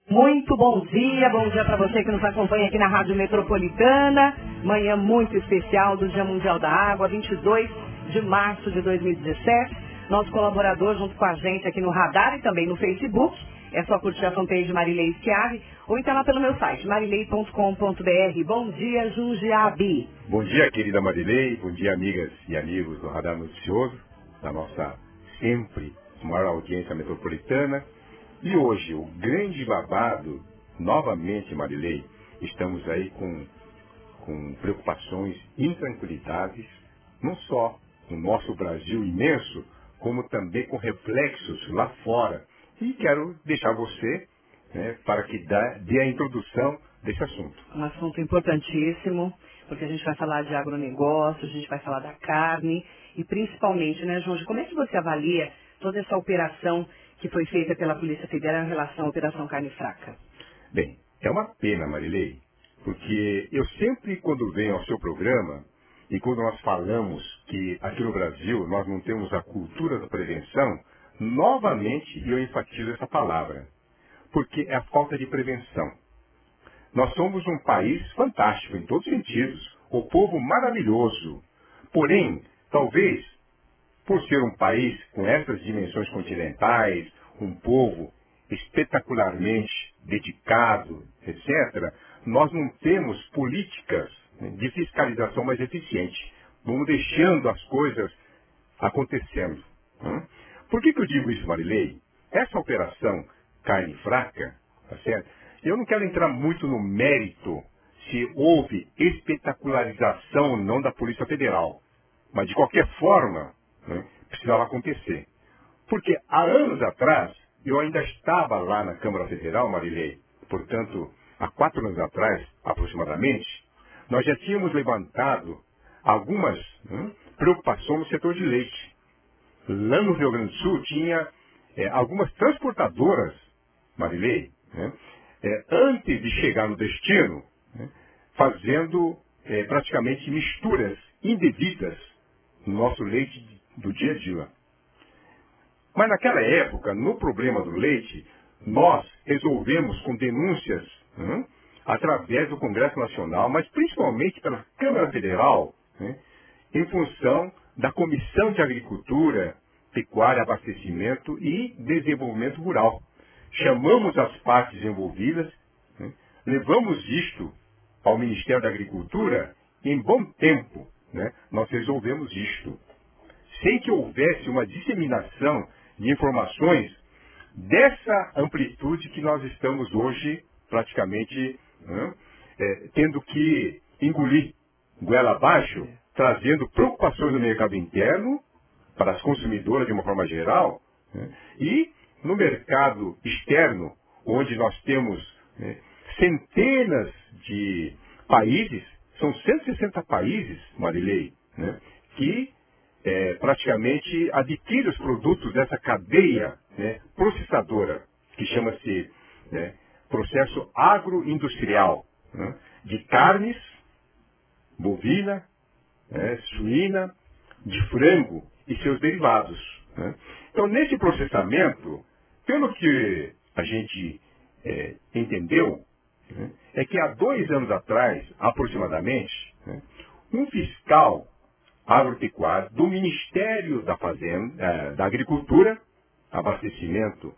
Muito bom dia para você que nos acompanha aqui na Rádio Metropolitana. Manhã muito especial do Dia Mundial da Água, 22 de março de 2017. Nosso colaborador junto com a gente aqui no Radar e também no Facebook. É só curtir a fanpage Marilei Schiavi ou então lá pelo meu site, marilei.com.br. Bom dia, Jundiaí. Bom dia, querida Marilei. Bom dia, amigas e amigos do Radar Noticioso, da nossa sempre maior audiência metropolitana. E hoje, o grande babado, novamente, Marilei, estamos aí com preocupações, intranquilidades, não só no nosso Brasil imenso, como também com reflexos lá fora. E quero deixar você, para que dê a introdução desse assunto. Um assunto importantíssimo, porque a gente vai falar de agronegócio, a gente vai falar da carne e principalmente, Jorge, como é que você avalia toda essa operação que foi feita pela Polícia Federal em relação à Operação Carne Fraca? Bem, é uma pena, Marilei, porque eu sempre, quando venho ao seu programa, e quando nós falamos que aqui no Brasil nós não temos a cultura da prevenção, novamente eu enfatizo essa palavra, porque é a falta de prevenção. Nós somos um país fantástico em todos os sentidos, o povo maravilhoso. Porém, talvez, por ser um país com essas dimensões continentais, um povo espetacularmente dedicado, etc., nós não temos políticas de fiscalização mais eficientes. Vamos deixando as coisas acontecendo. Por que eu digo isso, Marilei? Essa operação Carne Fraca, tá certo? Eu não quero entrar muito no mérito se houve espetacularização ou não da Polícia Federal. Mas, de qualquer forma, precisava acontecer. Porque, há anos atrás, eu ainda estava lá na Câmara Federal, Marilei, portanto, há 4 anos atrás, aproximadamente, nós já tínhamos levantado algumas preocupações no setor de leite. Lá no Rio Grande do Sul tinha algumas transportadoras, Marilei, antes de chegar no destino, fazendo praticamente misturas indevidas no nosso leite do dia a dia. Mas naquela época, no problema do leite, nós resolvemos com denúncias através do Congresso Nacional, mas principalmente pela Câmara Federal, em função da Comissão de Agricultura, Pecuária, Abastecimento e Desenvolvimento Rural. Chamamos as partes envolvidas, levamos isto ao Ministério da Agricultura e em bom tempo nós resolvemos isto. Sem que houvesse uma disseminação de informações dessa amplitude que nós estamos hoje praticamente tendo que engolir goela abaixo, trazendo preocupações no mercado interno, para as consumidoras de uma forma geral, e no mercado externo, onde nós temos centenas de países, são 160 países, Marilei, que praticamente adquirem os produtos dessa cadeia processadora, que chama-se processo agroindustrial, de carnes, bovina, suína, de frango e seus derivados. Então, nesse processamento, pelo que a gente entendeu, é que há 2 anos atrás, aproximadamente, um fiscal agropecuário do Ministério da Fazenda, da Agricultura, Abastecimento,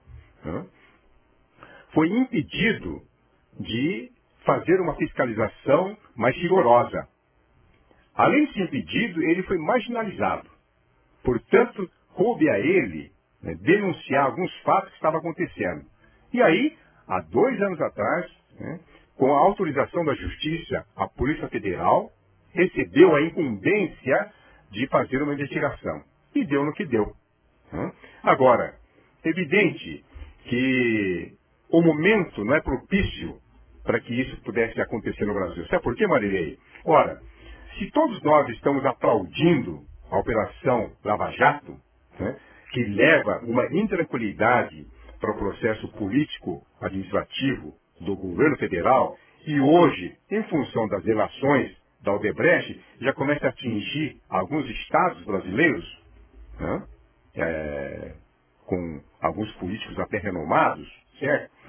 foi impedido de fazer uma fiscalização mais rigorosa. Além de ser impedido, ele foi marginalizado. Portanto, coube a ele denunciar alguns fatos que estavam acontecendo. E aí, há 2 anos atrás, com a autorização da Justiça, a Polícia Federal recebeu a incumbência de fazer uma investigação. E deu no que deu. Agora, evidente que o momento não é propício para que isso pudesse acontecer no Brasil. Sabe por quê, Marilei? Ora, se todos nós estamos aplaudindo a Operação Lava Jato, que leva uma intranquilidade para o processo político-administrativo do governo federal, e hoje, em função das delações da Odebrecht, já começa a atingir alguns estados brasileiros, com alguns políticos até renomados, certo?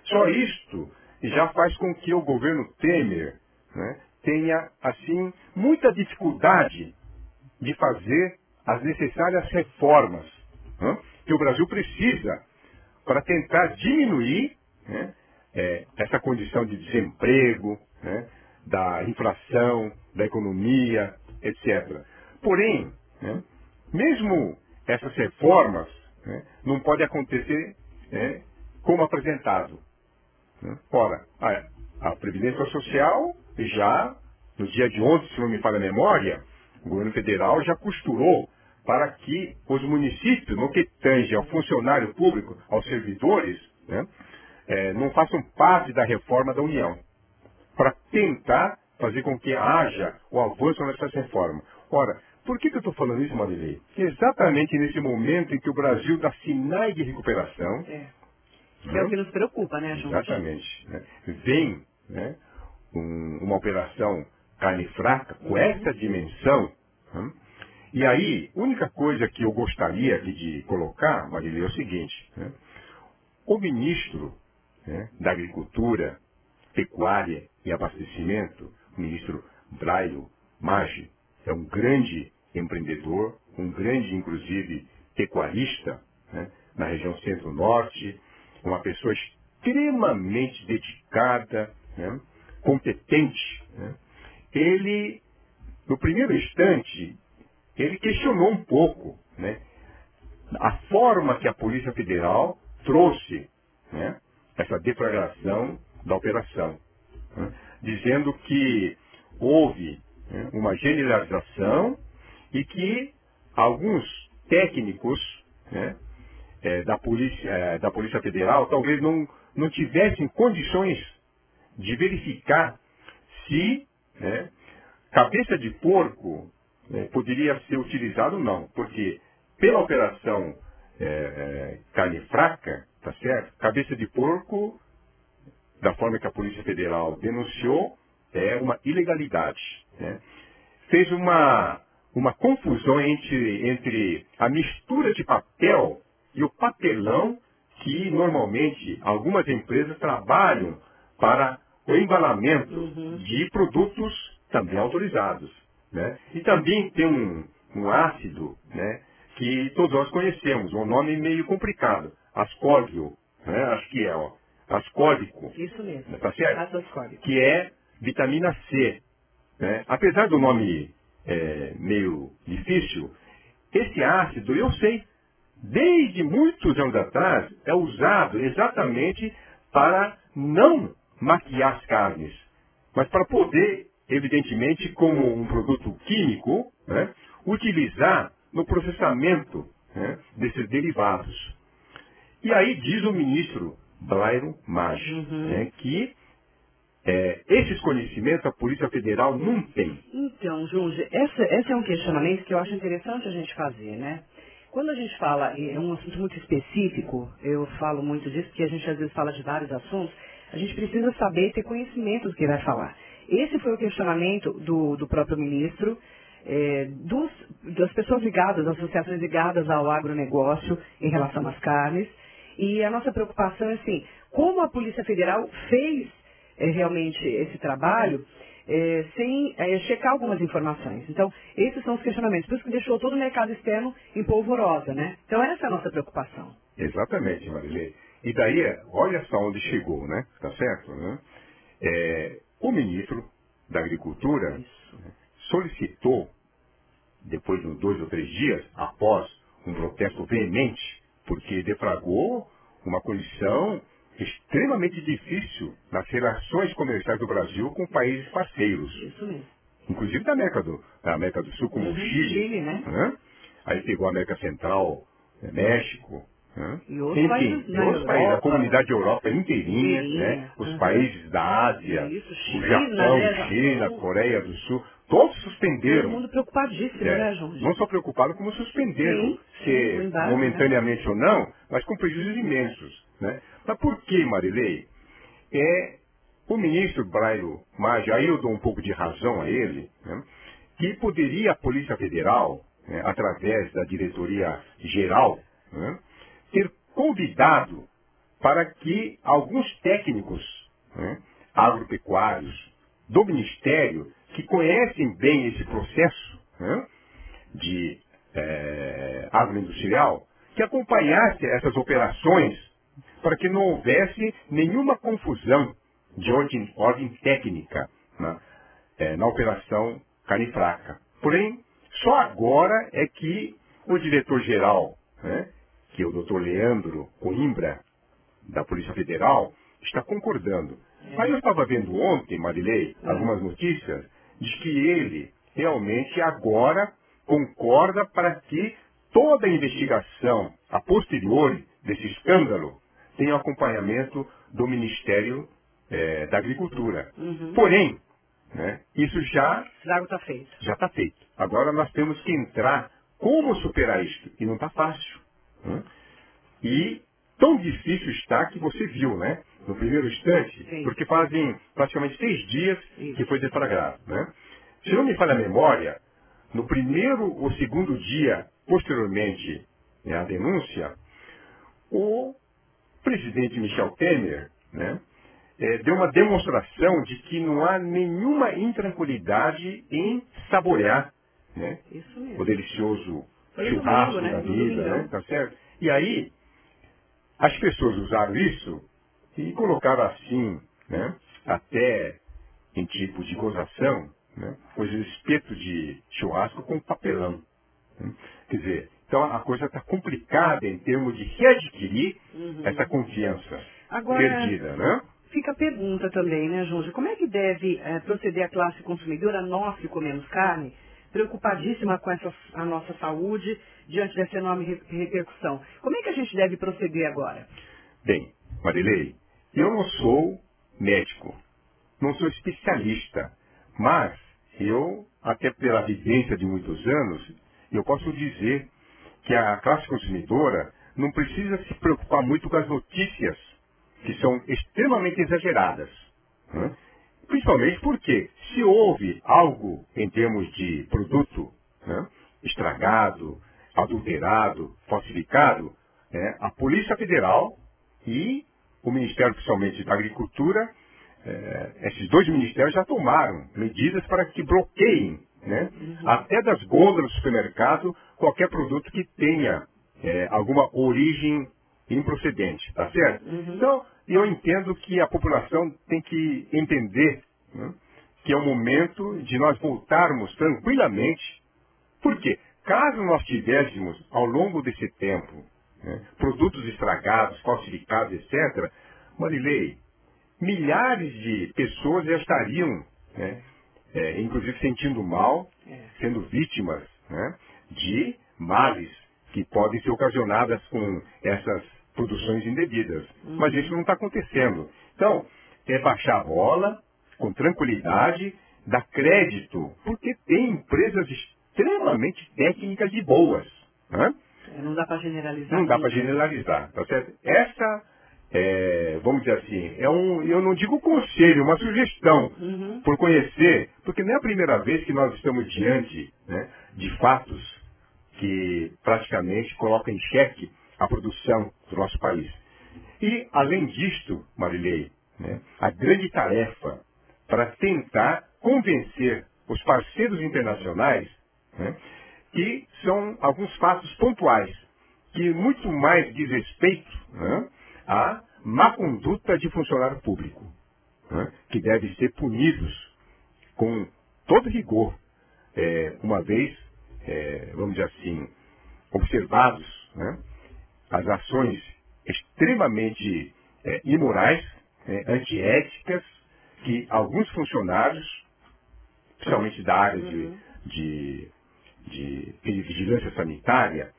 Só isto já faz com que o governo Temer, né, tenha, assim, muita dificuldade de fazer as necessárias reformas, né, que o Brasil precisa para tentar diminuir, né, essa condição de desemprego, né, da inflação, da economia, etc. Porém, né, mesmo essas reformas, né, não podem acontecer, né, como apresentado. Né? Ora, a Previdência Social já, no dia de ontem, se não me falha a memória, o governo federal já costurou para que os municípios, no que tange ao funcionário público, aos servidores, né, não façam parte da reforma da União, para tentar fazer com que haja o avanço nessas reformas. Ora, por que eu estou falando isso, Marilei? Exatamente nesse momento em que o Brasil dá sinais de recuperação. Que é o que nos preocupa, né, João? Exatamente. Né? Vem, né, uma operação carne fraca com essa dimensão. Né? E aí, a única coisa que eu gostaria aqui de colocar, Marilei, é o seguinte. Né? O ministro, né, da Agricultura, Pecuária e Abastecimento, o ministro Braulio Maggi, é um grande empreendedor, um grande, inclusive, pecuarista, né, na região centro-norte, uma pessoa extremamente dedicada, né, competente. Né. Ele, no primeiro instante, ele questionou um pouco, né, a forma que a Polícia Federal trouxe, né, essa deflagração da operação, né, dizendo que houve, né, uma generalização e que alguns técnicos, né, da Polícia Federal talvez não tivessem condições de verificar se, né, cabeça de porco, né, poderia ser utilizado ou não, porque pela operação carne fraca, tá certo? Cabeça de porco, da forma que a Polícia Federal denunciou, é uma ilegalidade. Né? Fez uma confusão entre a mistura de papel e o papelão que normalmente algumas empresas trabalham para o embalamento de produtos também autorizados. Né? E também tem um ácido, né, que todos nós conhecemos, um nome meio complicado, ascórbio, né? Acho que ascórbico. Isso mesmo. Tá certo? Ácido ascórbico. Que é vitamina C. Né? Apesar do nome meio difícil, esse ácido, eu sei, desde muitos anos atrás, é usado exatamente para não maquiar as carnes, mas para poder, evidentemente, como um produto químico, né, utilizar no processamento, né, desses derivados. E aí diz o ministro Braulio Maggi, né, que esses conhecimentos a Polícia Federal não tem. Então, Junge, esse é um questionamento que eu acho interessante a gente fazer, né? Quando a gente fala, é um assunto muito específico, eu falo muito disso, porque a gente às vezes fala de vários assuntos, a gente precisa saber, ter conhecimento do que vai falar. Esse foi o questionamento do próprio ministro, das pessoas ligadas, das associações ligadas ao agronegócio em relação às carnes, e a nossa preocupação é assim, como a Polícia Federal fez realmente esse trabalho sem checar algumas informações. Então, esses são os questionamentos. Por isso que deixou todo o mercado externo em polvorosa, né? Então, essa é a nossa preocupação. Exatamente, Marilei. E daí, olha só onde chegou, né? Tá certo? Né? O ministro da Agricultura solicitou, depois de uns 2 ou 3 dias, após um protesto veemente, porque deflagrou uma condição extremamente difícil nas relações comerciais do Brasil com países parceiros. Isso mesmo. Inclusive da América do Sul, como o Chile. Né? Aí pegou a América Central, México. E outros países e outros países, a comunidade Europa inteirinha, né? Os países da Ásia, China, o Japão, né? China, Coreia do Sul, todos suspenderam. Todo mundo preocupadíssimo, né, João? Não só preocupado, como suspenderam, o embargo, momentaneamente, né? ou não, mas com prejuízos imensos. Né? Mas por que, Marilei? O ministro Braulio Maggi, aí eu dou um pouco de razão a ele, né, que poderia a Polícia Federal, né, através da Diretoria Geral, né, ter convidado para que alguns técnicos, né, agropecuários do Ministério, que conhecem bem esse processo, né, de agroindustrial, que acompanhasse essas operações para que não houvesse nenhuma confusão de ordem técnica, né, na operação carne fraca. Porém, só agora é que o diretor-geral, né, que é o Dr. Leandro Coimbra, da Polícia Federal, está concordando. Mas eu estava vendo ontem, Marilei, algumas notícias, de que ele realmente agora concorda para que toda a investigação a posteriori desse escândalo tenha acompanhamento do Ministério da Agricultura. Porém, né, isso já está feito. Já está feito. Agora nós temos que entrar como superar isto. E não está fácil. Né? E tão difícil está que você viu, né? No primeiro instante, Sim. Porque fazem praticamente 6 dias que foi deflagrado. Né? Se não me falha a memória, no primeiro ou segundo dia, posteriormente à denúncia, o presidente Michel Temer, né, deu uma demonstração de que não há nenhuma intranquilidade em saborear, né, Isso mesmo. o delicioso Foi churrasco domingo, né? da No vida, domingão. né, tá certo? E aí, as pessoas usaram isso e colocaram assim, né, até em tipo de gozação, né, os espetos de churrasco com papelão. Né? Quer dizer, então a coisa está complicada em termos de readquirir essa confiança Agora, perdida, né? fica a pergunta também, né, Júnior? Como é que deve proceder a classe consumidora, nós que comemos carne, preocupadíssima com a nossa saúde diante dessa enorme repercussão? Como é que a gente deve proceder agora? Bem, Marilei, eu não sou médico, não sou especialista, mas eu, até pela vivência de muitos anos, eu posso dizer que a classe consumidora não precisa se preocupar muito com as notícias que são extremamente exageradas. Né? Principalmente porque, se houve algo em termos de produto, né, estragado, adulterado, falsificado, a Polícia Federal e o Ministério, principalmente da Agricultura, esses dois ministérios já tomaram medidas para que bloqueiem, né, até das gôndolas do supermercado, qualquer produto que tenha alguma origem improcedente, tá certo? Então, eu entendo que a população tem que entender, né, que é o momento de nós voltarmos tranquilamente. Por quê? Caso nós tivéssemos, ao longo desse tempo, né, produtos estragados, falsificados, etc., Marilei, milhares de pessoas já estariam, né, inclusive sentindo mal, sendo vítimas, né, de males que podem ser ocasionadas com essas produções indevidas. Mas isso não está acontecendo. Então, é baixar a bola, com tranquilidade, dar crédito, porque tem empresas extremamente técnicas e boas. Né? Não dá para generalizar. Não dá para generalizar, tá certo? Essa, vamos dizer assim, eu não digo conselho, uma sugestão, por conhecer, porque não é a primeira vez que nós estamos diante, né, de fatos que praticamente colocam em xeque a produção do nosso país. E, além disto, Marilei, né, a grande tarefa para tentar convencer os parceiros internacionais, né, que são alguns fatos pontuais, que muito mais diz respeito, né, à má conduta de funcionário público, né, que devem ser punidos com todo rigor, uma vez, vamos dizer assim, observados, né, as ações extremamente imorais, antiéticas, que alguns funcionários, principalmente da área de vigilância sanitária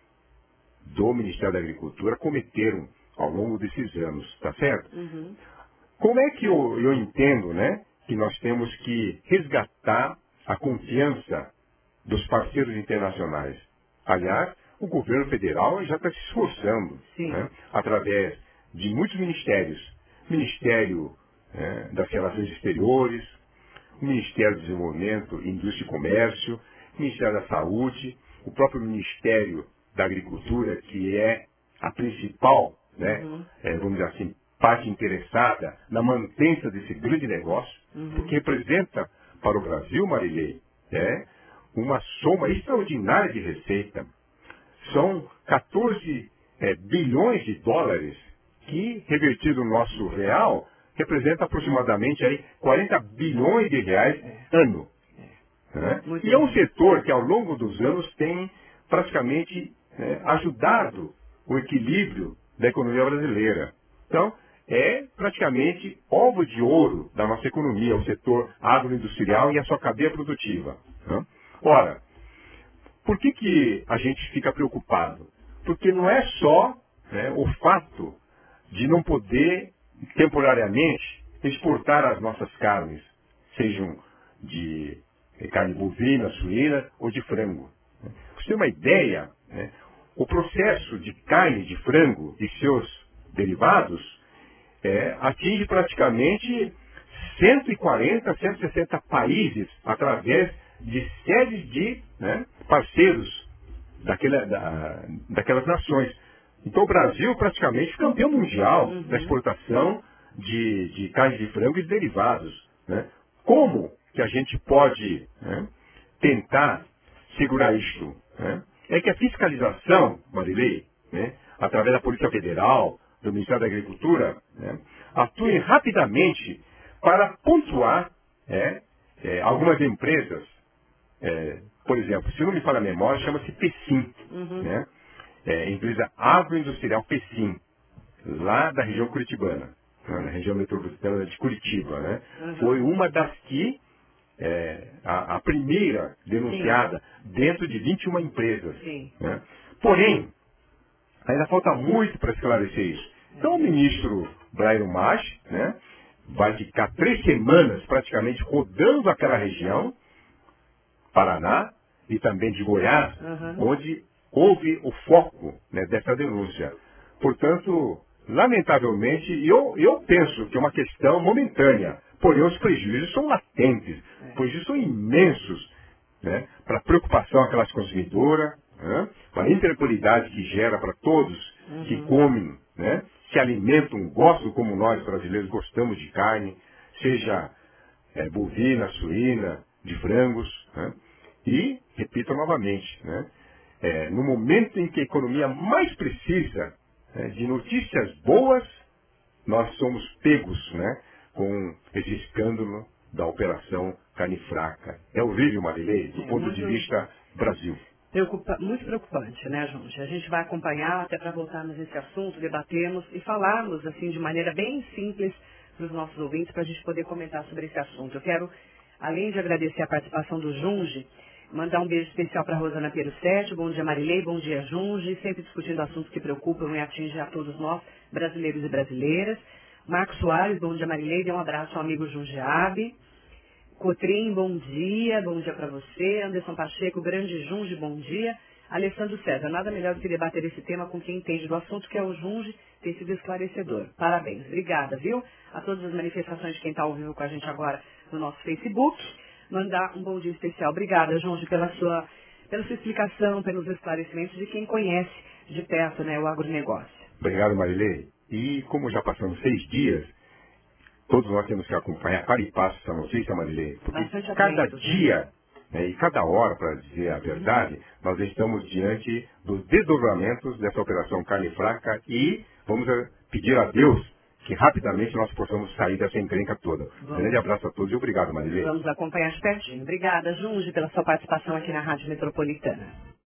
do Ministério da Agricultura, cometeram ao longo desses anos, tá certo? Como é que eu entendo, né, que nós temos que resgatar a confiança dos parceiros internacionais? Aliás, o governo federal já está se esforçando, né, através de muitos ministérios. Ministério das Relações Exteriores, o Ministério do Desenvolvimento, Indústria e Comércio, o Ministério da Saúde, o próprio Ministério da Agricultura, que é a principal né, vamos dizer assim, parte interessada na manutenção desse grande negócio, porque representa para o Brasil, Marilei, uma soma extraordinária de receita. São 14 bilhões de dólares que, revertido no nosso real, representa aproximadamente aí 40 bilhões de reais ano. Né? E é um setor que, ao longo dos anos, tem praticamente ajudado o equilíbrio da economia brasileira. Então, é praticamente ovo de ouro da nossa economia, o setor agroindustrial e a sua cadeia produtiva. Né? Ora, por que a gente fica preocupado? Porque não é só o fato de não poder, temporariamente, exportar as nossas carnes, sejam de carne bovina, suína ou de frango. Pra você ter uma ideia, o processo de carne de frango e seus derivados atinge praticamente 140, 160 países através de séries de parceiros daquelas nações. Então o Brasil praticamente é campeão mundial da exportação de carne de frango e de derivados. Né? Como que a gente pode tentar segurar isto? É que a fiscalização, Marilei, através da Polícia Federal, do Ministério da Agricultura, atue rapidamente para pontuar algumas empresas. Por exemplo, se não me falha a memória, chama-se PECIM, empresa agroindustrial PECIM, lá da região curitibana, na região metropolitana de Curitiba. Né? Foi uma das que, a primeira denunciada dentro de 21 empresas. Né? Porém, ainda falta muito para esclarecer isso. Então o ministro Brairo Maggi vai ficar 3 semanas praticamente rodando aquela região, Paraná e também de Goiás, onde houve o foco dessa denúncia. Portanto, lamentavelmente, eu penso que é uma questão momentânea, porém os prejuízos são latentes, os prejuízos são imensos para a preocupação da classe consumidora, para a intranquilidade que gera para todos que comem, se alimentam, gostam como nós brasileiros gostamos de carne, seja bovina, suína, de frangos. E, repito novamente, no momento em que a economia mais precisa de notícias boas, nós somos pegos com esse escândalo da Operação Carne Fraca. É horrível, Marilei, do ponto de vista Brasil. Muito preocupante, né, Junge? A gente vai acompanhar até para voltarmos nesse assunto, debatermos e falarmos assim de maneira bem simples para os nossos ouvintes, para a gente poder comentar sobre esse assunto. Eu quero, além de agradecer a participação do Junge, mandar um beijo especial para a Rosana Perusetti. Bom dia, Marilei. Bom dia, Junge. Sempre discutindo assuntos que preocupam e atingem a todos nós, brasileiros e brasileiras. Marcos Soares, bom dia, Marilei. Dê um abraço ao amigo Junge Abe. Cotrim, bom dia para você. Anderson Pacheco, grande Junge, bom dia. Alessandro César, nada melhor do que debater esse tema com quem entende do assunto, que é o Junge, tem sido esclarecedor. Parabéns, obrigada, viu? A todas as manifestações de quem está ao vivo com a gente agora no nosso Facebook. Mandar um bom dia especial. Obrigada, Junge, pela sua explicação, pelos esclarecimentos de quem conhece de perto o agronegócio. Obrigado, Marilei. E como já passamos 6 dias, todos nós temos que acompanhar para e passo essa notícia, Marilei, porque cada dia e cada hora, para dizer a verdade, nós estamos diante dos desdobramentos dessa Operação Carne Fraca e vamos pedir a Deus que rapidamente nós possamos sair dessa encrenca toda. Um grande abraço a todos e obrigado, Marilei. Vamos acompanhar de pertinho. Obrigada, Junge, pela sua participação aqui na Rádio Metropolitana.